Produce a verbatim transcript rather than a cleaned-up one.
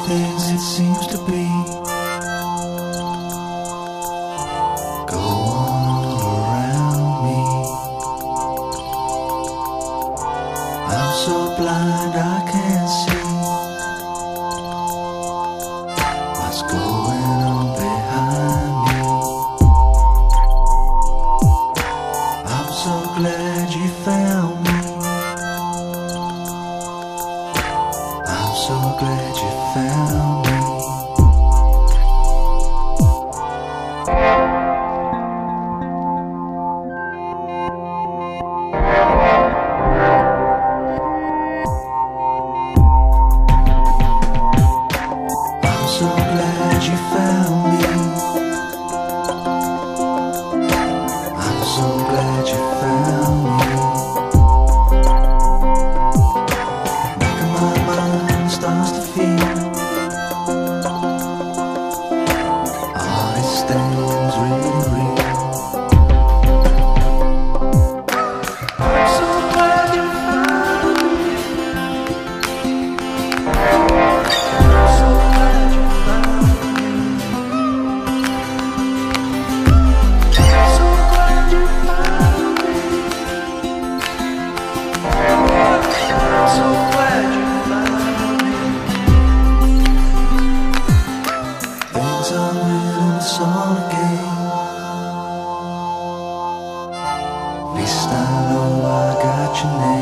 things it seems to be go on all around me. I'm so blind I can't see what's going on behind me. I'm so glad you found me. I'm so glad you found me. I'm so glad you found me. I'm so glad you found me. Making my mind starts to feel all these things really real. I'm so glad you found me. I'm so glad you found me. I'm so glad you found me. I'm so glad you found me. Things are written, it's all a game. At least I know I got your name.